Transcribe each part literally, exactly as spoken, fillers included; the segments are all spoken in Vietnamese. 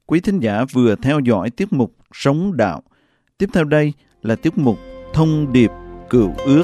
Quý thính giả vừa theo dõi tiết mục Sống Đạo. Tiếp theo đây là tiết mục Thông điệp Cựu Ước.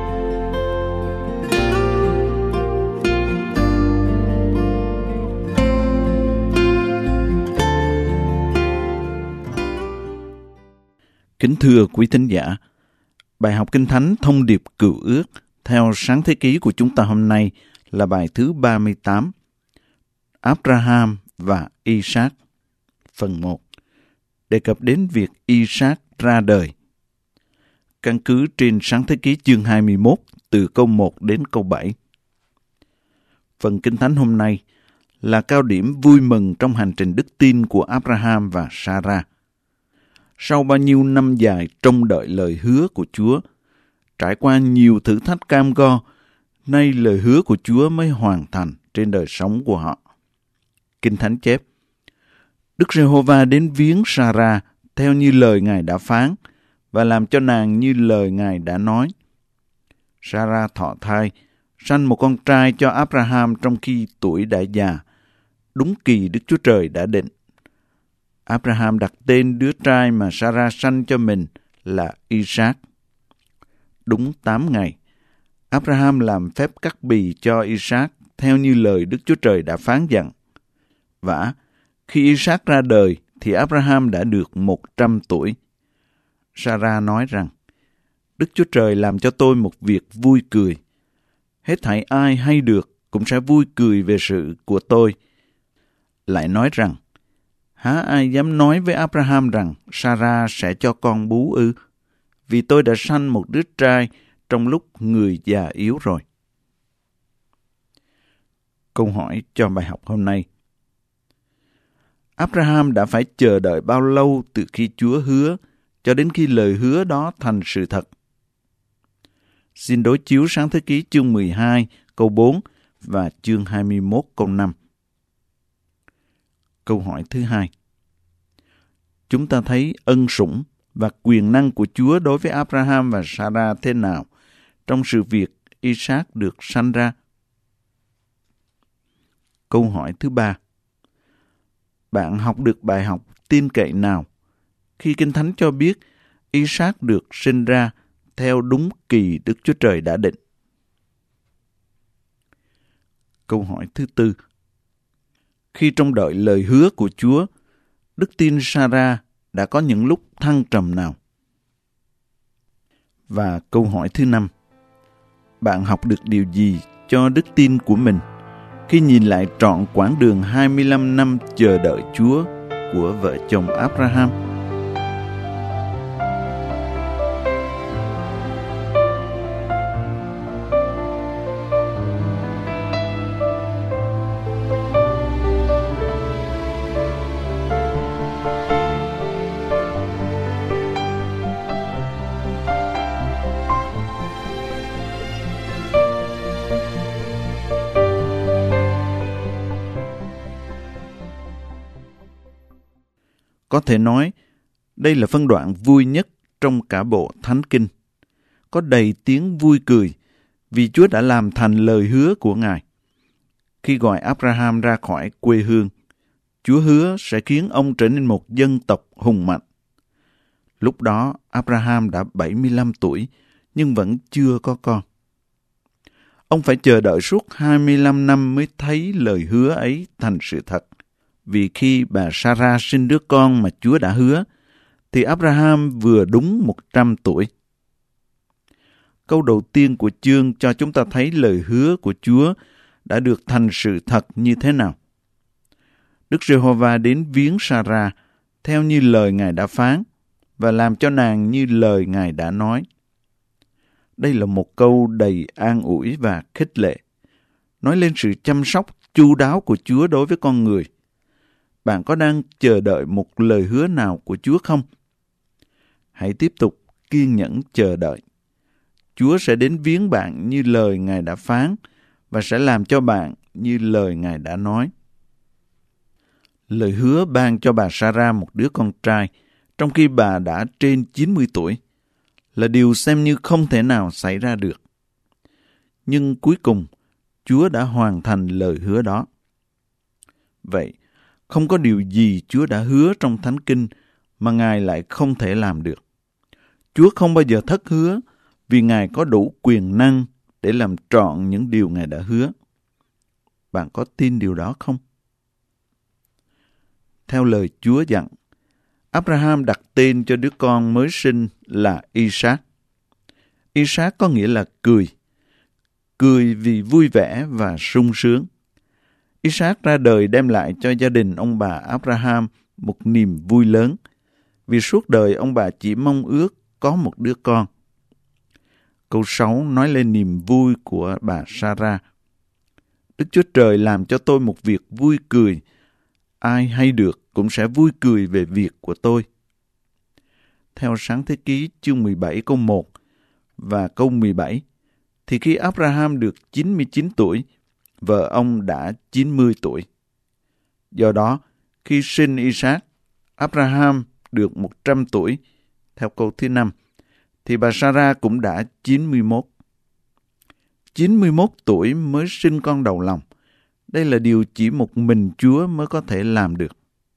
Kính thưa quý thính giả, bài học Kinh Thánh Thông điệp Cựu Ước theo Sáng Thế Ký của chúng ta hôm nay là bài thứ ba mươi tám, Abraham và Isaac. Phần một, đề cập đến việc Isaac ra đời. Căn cứ trên Sáng Thế Ký chương hai mươi mốt từ câu một đến câu bảy. Phần Kinh Thánh hôm nay là cao điểm vui mừng trong hành trình đức tin của Abraham và Sarah. Sau bao nhiêu năm dài trông đợi lời hứa của Chúa, trải qua nhiều thử thách cam go, nay lời hứa của Chúa mới hoàn thành trên đời sống của họ. Kinh Thánh chép, Đức Giê-hô-va đến viếng Sarah theo như lời Ngài đã phán và làm cho nàng như lời Ngài đã nói. Sarah thọ thai, sanh một con trai cho Abraham trong khi tuổi đã già, đúng kỳ Đức Chúa Trời đã định. Abraham đặt tên đứa trai mà Sarah sanh cho mình là Isaac. Đúng tám ngày, Abraham làm phép cắt bì cho Isaac theo như lời Đức Chúa Trời đã phán dặn. Vả, khi Isaac ra đời thì Abraham đã được một trăm tuổi. Sarah nói rằng, Đức Chúa Trời làm cho tôi một việc vui cười. Hết thảy ai hay được cũng sẽ vui cười về sự của tôi. Lại nói rằng, há ai dám nói với Abraham rằng Sarah sẽ cho con bú ư? Vì tôi đã sanh một đứa trai trong lúc người già yếu rồi. Câu hỏi cho bài học hôm nay. Abraham đã phải chờ đợi bao lâu từ khi Chúa hứa cho đến khi lời hứa đó thành sự thật? Xin đối chiếu Sáng Thế Ký chương mười hai câu bốn và chương hai mươi mốt câu năm. Câu hỏi thứ hai. Chúng ta thấy ân sủng và quyền năng của Chúa đối với Abraham và Sarah thế nào trong sự việc Isaac được sanh ra? Câu hỏi thứ ba. Bạn học được bài học tin cậy nào khi Kinh Thánh cho biết Isaac được sinh ra theo đúng kỳ Đức Chúa Trời đã định? Câu hỏi thứ tư. Khi trông đợi lời hứa của Chúa, đức tin Sarah đã có những lúc thăng trầm nào? Và câu hỏi thứ năm. Bạn học được điều gì cho đức tin của mình khi nhìn lại trọn quãng đường hai mươi lăm năm chờ đợi Chúa của vợ chồng Abraham? Có thể nói, đây là phân đoạn vui nhất trong cả bộ Thánh Kinh. Có đầy tiếng vui cười vì Chúa đã làm thành lời hứa của Ngài. Khi gọi Abraham ra khỏi quê hương, Chúa hứa sẽ khiến ông trở nên một dân tộc hùng mạnh. Lúc đó, Abraham đã bảy mươi lăm tuổi, nhưng vẫn chưa có con. Ông phải chờ đợi suốt hai mươi lăm năm mới thấy lời hứa ấy thành sự thật. Vì khi bà Sarah sinh đứa con mà Chúa đã hứa, thì Abraham vừa đúng một trăm tuổi. Câu đầu tiên của chương cho chúng ta thấy lời hứa của Chúa đã được thành sự thật như thế nào. Đức Giê-hô-va đến viếng Sarah theo như lời Ngài đã phán và làm cho nàng như lời Ngài đã nói. Đây là một câu đầy an ủi và khích lệ, nói lên sự chăm sóc chu đáo của Chúa đối với con người. Bạn có đang chờ đợi một lời hứa nào của Chúa không? Hãy tiếp tục kiên nhẫn chờ đợi. Chúa sẽ đến viếng bạn như lời Ngài đã phán và sẽ làm cho bạn như lời Ngài đã nói. Lời hứa ban cho bà Sarah một đứa con trai trong khi bà đã trên chín mươi tuổi là điều xem như không thể nào xảy ra được. Nhưng cuối cùng, Chúa đã hoàn thành lời hứa đó. Vậy, Không có điều gì Chúa đã hứa trong Thánh Kinh mà Ngài lại không thể làm được. Chúa không bao giờ thất hứa vì Ngài có đủ quyền năng để làm trọn những điều Ngài đã hứa. Bạn có tin điều đó không? Theo lời Chúa dặn, Abraham đặt tên cho đứa con mới sinh là Isaac. Isaac có nghĩa là cười, cười vì vui vẻ và sung sướng. Isaac ra đời đem lại cho gia đình ông bà Abraham một niềm vui lớn, vì suốt đời ông bà chỉ mong ước có một đứa con. Câu sáu nói lên niềm vui của bà Sarah. Đức Chúa Trời làm cho tôi một việc vui cười, ai hay được cũng sẽ vui cười về việc của tôi. Theo Sáng Thế Ký chương mười bảy câu một và câu mười bảy, thì khi Abraham được chín mươi chín tuổi, vợ ông đã chín mươi tuổi. Do đó, khi sinh Isaac, Abraham được một trăm tuổi. Theo câu thứ năm, thì bà Sarah cũng đã chín mươi mốt. chín mươi mốt tuổi mới sinh con đầu lòng. Đây là điều chỉ một mình Chúa mới có thể làm được.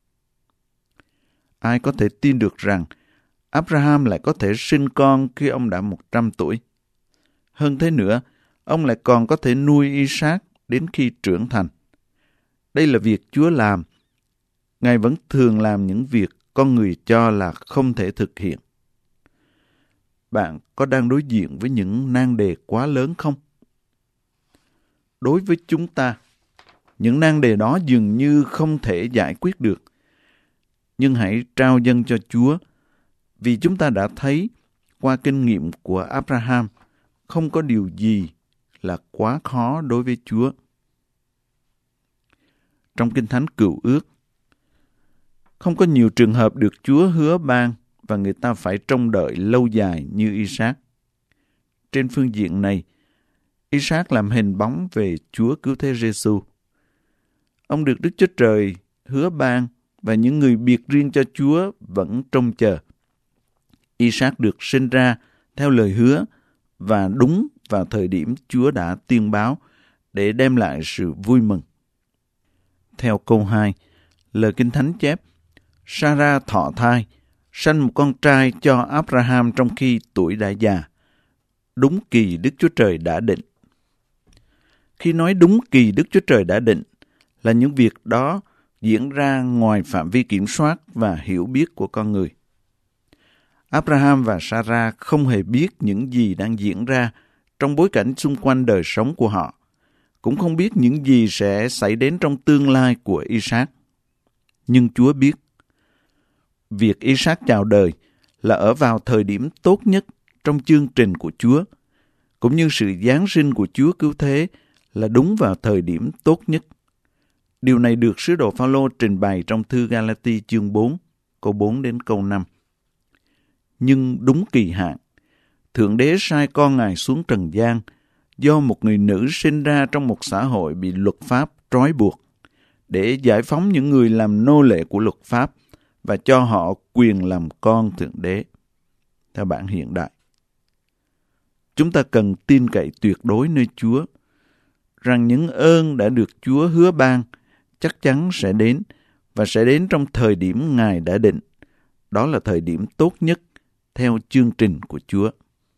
Ai có thể tin được rằng Abraham lại có thể sinh con khi ông đã một trăm tuổi? Hơn thế nữa, ông lại còn có thể nuôi Isaac đến khi trưởng thành. Đây là việc Chúa làm. Ngài vẫn thường làm những việc con người cho là không thể thực hiện. Bạn có đang đối diện với những nan đề quá lớn không? Đối với chúng ta, những nan đề đó dường như không thể giải quyết được. Nhưng hãy trao dâng cho Chúa, vì chúng ta đã thấy qua kinh nghiệm của Abraham, không có điều gì là quá khó đối với Chúa. Trong Kinh Thánh Cựu Ước, không có nhiều trường hợp được Chúa hứa ban và người ta phải trông đợi lâu dài như Isaac. Trên phương diện này, Isaac làm hình bóng về Chúa Cứu Thế Giêsu. Ông được Đức Chúa Trời hứa ban và những người biệt riêng cho Chúa vẫn trông chờ. Isaac được sinh ra theo lời hứa và đúng vào thời điểm Chúa đã tiên báo để đem lại sự vui mừng. Theo câu hai, lời Kinh Thánh chép, Sarah thọ thai, sanh một con trai cho Abraham trong khi tuổi đã già. Đúng kỳ Đức Chúa Trời đã định. Khi nói đúng kỳ Đức Chúa Trời đã định, là những việc đó diễn ra ngoài phạm vi kiểm soát và hiểu biết của con người. Abraham và Sarah không hề biết những gì đang diễn ra trong bối cảnh xung quanh đời sống của họ, cũng không biết những gì sẽ xảy đến trong tương lai của Isaac. Nhưng Chúa biết. Việc Isaac chào đời là ở vào thời điểm tốt nhất trong chương trình của Chúa, cũng như sự giáng sinh của Chúa Cứu Thế là đúng vào thời điểm tốt nhất. Điều này được sứ đồ Phao-lô trình bày trong thư Ga-la-ti chương bốn, câu bốn đến câu năm. Nhưng đúng kỳ hạn, Thượng Đế sai con Ngài xuống trần gian do một người nữ sinh ra trong một xã hội bị luật pháp trói buộc, để giải phóng những người làm nô lệ của luật pháp và cho họ quyền làm con Thượng Đế. Theo bản hiện đại, chúng ta cần tin cậy tuyệt đối nơi Chúa, rằng những ơn đã được Chúa hứa ban chắc chắn sẽ đến và sẽ đến trong thời điểm Ngài đã định. Đó là thời điểm tốt nhất theo chương trình của Chúa.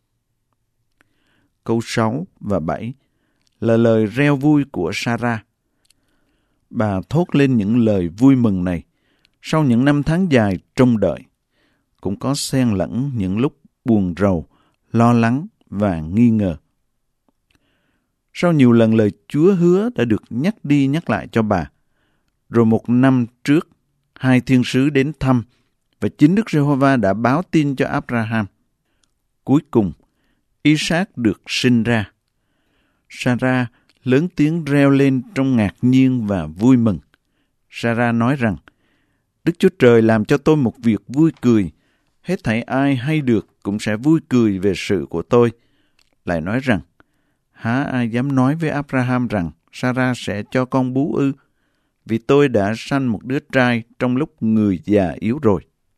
Câu sáu và bảy là lời reo vui của Sarah. Bà thốt lên những lời vui mừng này sau những năm tháng dài trông đợi, cũng có xen lẫn những lúc buồn rầu, lo lắng và nghi ngờ. Sau nhiều lần lời Chúa hứa đã được nhắc đi nhắc lại cho bà, rồi một năm trước, hai thiên sứ đến thăm và chính Đức Giê-hô-va đã báo tin cho Abraham. Cuối cùng, Isaac được sinh ra. Sarah lớn tiếng reo lên trong ngạc nhiên và vui mừng. Sarah nói rằng, Đức Chúa Trời làm cho tôi một việc vui cười. Hết thảy ai hay được cũng sẽ vui cười về sự của tôi. Lại nói rằng, há ai dám nói với Abraham rằng Sarah sẽ cho con bú ư? Vì tôi đã sanh một đứa trai trong lúc người già yếu rồi.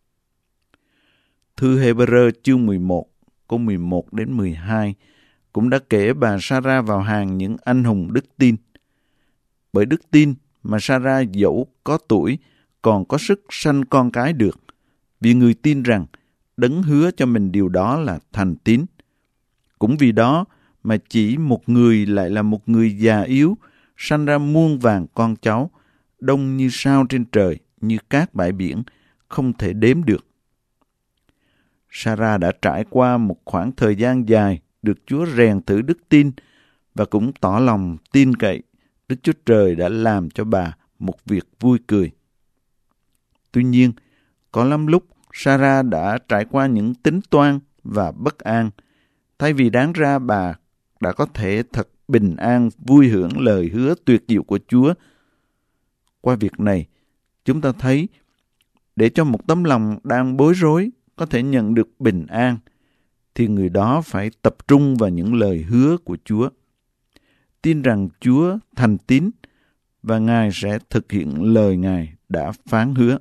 Thư Hê-bơ-rơ chương mười một, câu mười một đến mười hai cũng đã kể bà Sarah vào hàng những anh hùng đức tin. Bởi đức tin mà Sarah dẫu có tuổi còn có sức sanh con cái được, vì người tin rằng Đấng hứa cho mình điều đó là thành tín. Cũng vì đó mà chỉ một người lại là một người già yếu, sanh ra muôn vàn con cháu, đông như sao trên trời, như cát bãi biển, không thể đếm được. Sarah đã trải qua một khoảng thời gian dài được Chúa rèn thử đức tin và cũng tỏ lòng tin cậy. Đức Chúa Trời đã làm cho bà một việc vui cười. Tuy nhiên, có lắm lúc Sarah đã trải qua những tính toan và bất an. Thay vì đáng ra bà đã có thể thật bình an vui hưởng lời hứa tuyệt diệu của Chúa. Qua việc này, chúng ta thấy để cho một tấm lòng đang bối rối có thể nhận được bình an, thì người đó phải tập trung vào những lời hứa của Chúa. Tin rằng Chúa thành tín và Ngài sẽ thực hiện lời Ngài đã phán hứa.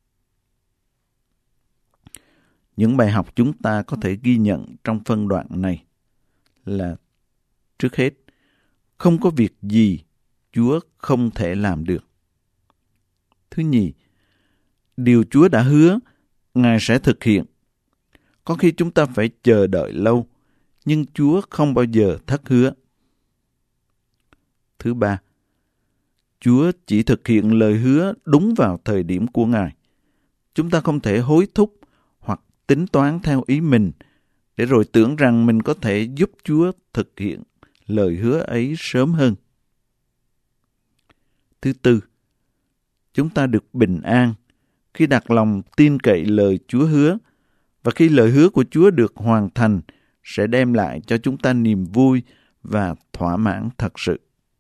Những bài học chúng ta có thể ghi nhận trong phân đoạn này là: trước hết, không có việc gì Chúa không thể làm được. Thứ nhì, điều Chúa đã hứa, Ngài sẽ thực hiện. Có khi chúng ta phải chờ đợi lâu, nhưng Chúa không bao giờ thất hứa. Thứ ba, Chúa chỉ thực hiện lời hứa đúng vào thời điểm của Ngài. Chúng ta không thể hối thúc hoặc tính toán theo ý mình, để rồi tưởng rằng mình có thể giúp Chúa thực hiện lời hứa ấy sớm hơn. Thứ tư, chúng ta được bình an khi đặt lòng tin cậy lời Chúa hứa, và khi lời hứa của Chúa được hoàn thành sẽ đem lại cho chúng ta niềm vui và thỏa mãn thật sự.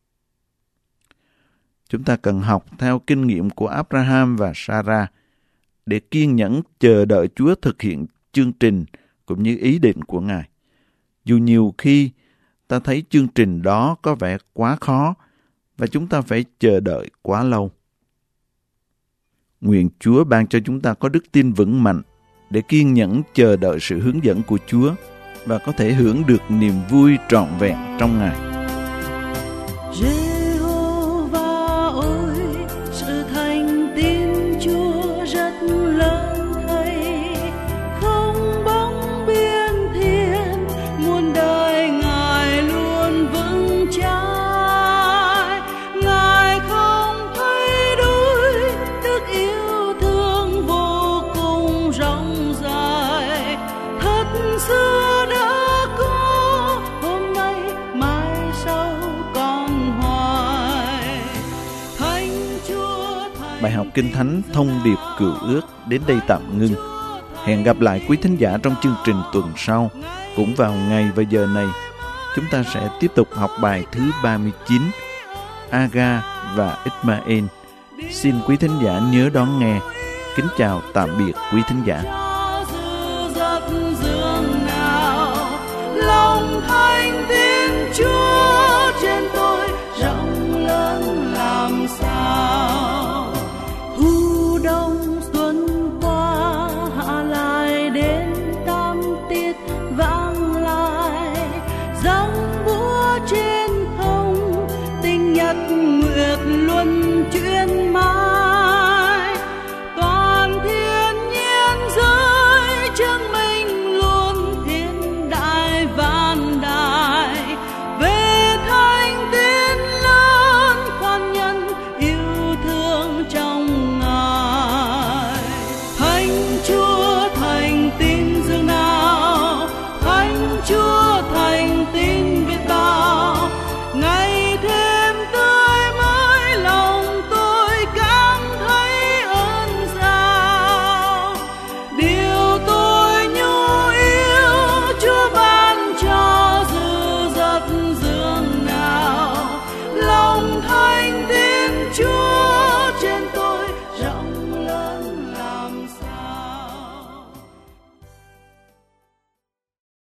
Chúng ta cần học theo kinh nghiệm của Abraham và Sarah để kiên nhẫn chờ đợi Chúa thực hiện chương trình cũng như ý định của Ngài. Dù nhiều khi ta thấy chương trình đó có vẻ quá khó và chúng ta phải chờ đợi quá lâu. Nguyện Chúa ban cho chúng ta có đức tin vững mạnh để kiên nhẫn chờ đợi sự hướng dẫn của Chúa và có thể hưởng được niềm vui trọn vẹn trong Ngài. Jehovah ơi, sự thành tín Chúa rất lớn thay, không bóng biên thiên, muôn đời Ngài luôn vững chãi. Ngài không thay đổi, đức yêu thương vô cùng rộng dài. Thật xưa đã có, hôm nay mai sau còn hoài. Thánh Chúa thành Bài học Kinh Thánh Thông điệp Cựu ước đến đây tạm ngưng. Hẹn gặp lại quý thính giả trong chương trình tuần sau, cũng vào ngày và giờ này. Chúng ta sẽ tiếp tục học bài thứ ba mươi chín, Aga và Ismael. Xin quý thính giả nhớ đón nghe. Kính chào tạm biệt quý thính giả. dư dật dương nào, lòng thành tín Chúa trên tôi rộng lớn làm sao.